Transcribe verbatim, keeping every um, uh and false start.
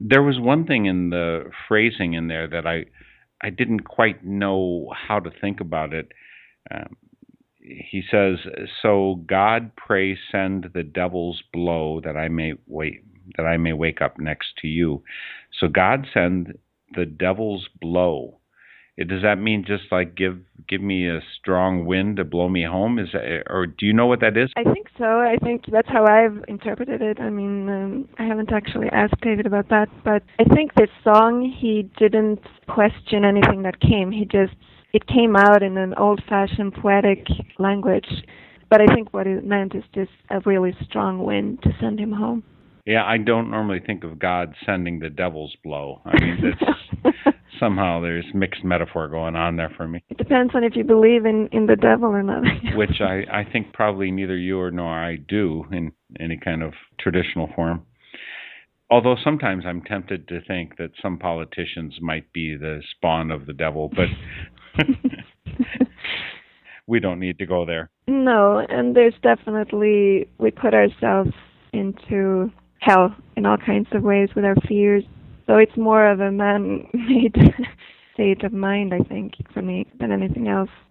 There was one thing in the phrasing in there that I I didn't quite know how to think about it. Um, he says, "So God, pray send the devil's blow that I may wait that I may wake up next to you." So God send the devil's blow. It- Does that mean just like give give me a strong wind to blow me home? Is that, or do you know what that is? I think so. I think that's how I've interpreted it. I mean, um, I haven't actually asked David about that, but I think this song, he didn't question anything that came. He just, it came out in an old-fashioned poetic language. But I think what it meant is just a really strong wind to send him home. Yeah, I don't normally think of God sending the devil's blow. I mean, that's somehow there's mixed metaphor going on there for me, It depends on if you believe in, in the devil or not. which I, I think probably neither you or nor I do in any kind of traditional form. Although sometimes I'm tempted to think that some politicians might be the spawn of the devil, but we don't need to go there. No, and there's definitely, we put ourselves into hell in all kinds of ways with our fears. So it's more of a man-made state of mind, I think, for me, than anything else.